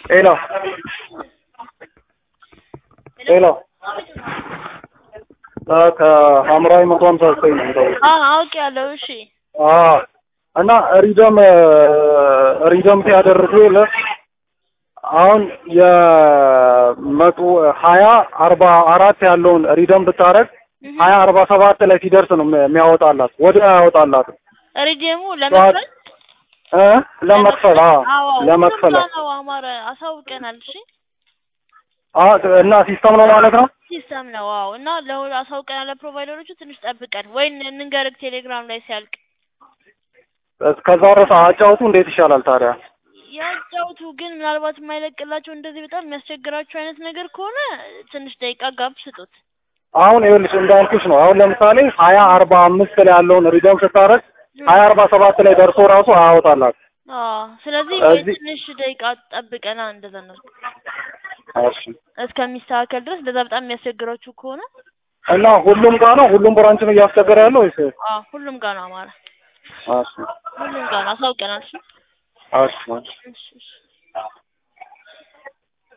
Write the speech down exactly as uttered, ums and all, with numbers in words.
ሄሎ ሄሎ ከሐምራዊ መቶ ሃምሳ ዘጠኝ ነው እንደው አዎ አውቄያለሁ። እሺ አዎ እና ሪደም ሪደም ሲያደርጉ ለ አሁን የመቶ ሀያ አርባ አራት ያለውን ሪደም ብታረግ ሀያ አርባ ሰባት ላይ ሲደርስ ነው የሚያወጣላት ወደ ያወጣላት ሪደሙ ለመክፈል እ ለመክፈል አዎ ለመክፈል ነው አማረ አሳውቀናል። እሺ አዎ እና ሲስተም ነው ማለት ነው ሲስተም ነው አዎ እና ለሁሉ አሳውቀናል ለፕሮቫይደሮቹ ትንሽ ጠብቀን ወይ እንንገርክ ቴሌግራም ላይ ሲያልቅ እስከዛ ድረስ አጫውቱ እንዴት ይሻላል ታዲያ ያጫውቱ ግን ምናልባት የማይለቅላቸው እንደዚህ በጣም የሚያስቸግራቸው አይነት ነገር ከሆነ ትንሽ ደቂቃ ጋብ ስጡት አሁን ይኸውልሽ እንዳልኩሽ ነው አሁን ለምሳሌ ሀያ አርባ አምስት ላይ ያለውን ሪደም ስታረግ ሀያ አርባ ሰባት ላይ ደርሶ ራሱ አያወጣላት አዎ ስለዚህ ወይ ትንሽ ደቂቃ ጠብቀና እንደዛ ነው እሺ እስከሚስተካከል ድረስ እንደዛ በጣም የሚያስቸግራችሁ ከሆነ እና ሁሉም ጋር ነው ሁሉም ብራንች ነው እያስቸገረ ያለው ወይስ አዎ ሁሉም ጋር ነው አማራ እሺ ሁሉም ጋር ነው አሳውቀናል። እሺ እሺ